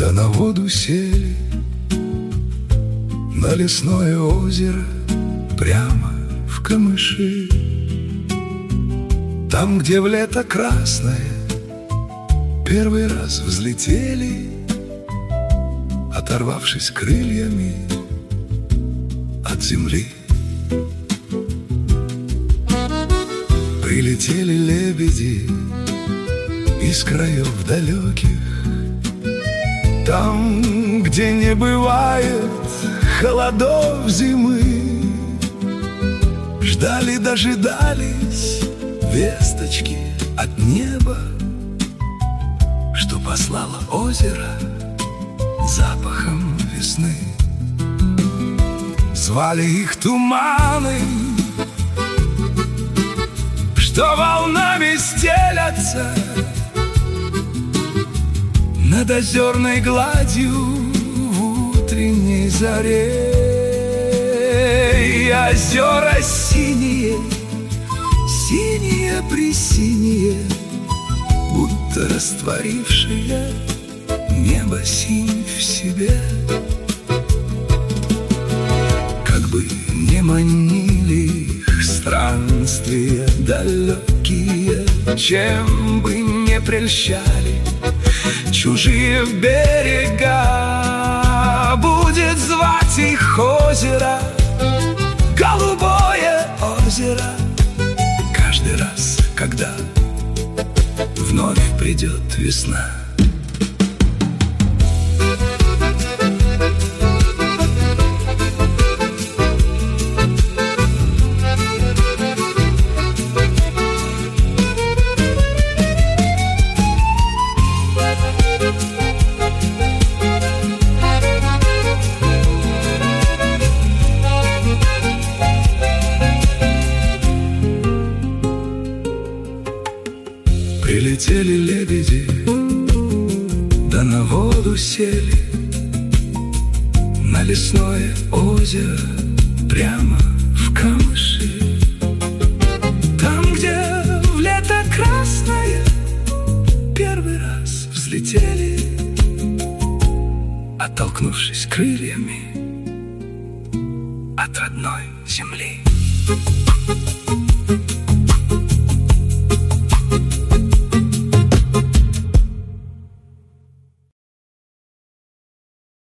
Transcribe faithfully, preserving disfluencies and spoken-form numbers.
да на воду сели, на лесное озеро, прямо в камыши. Там, где в лето красное первый раз взлетели, оторвавшись крыльями от земли. Прилетели лебеди из краев далеких, там, где не бывает холодов зимы. Ждали, дожидались весточки от неба, что послало озеро запахом весны. Звали их туманы, что волнами стелятся над озерной гладью в утренней заре. И озера синие, синие-пресиние, будто растворившие небо синь в себе. Как бы не манили их странствия далекие, чем бы не прельщали чужие берега, будет звать их озеро, голубое озеро, каждый раз, когда вновь придет весна. Прилетели лебеди, да на воду сели, на лесное озеро, прямо в камыши. Там, где в лето красное первый раз взлетели, оттолкнувшись крыльями от родной земли.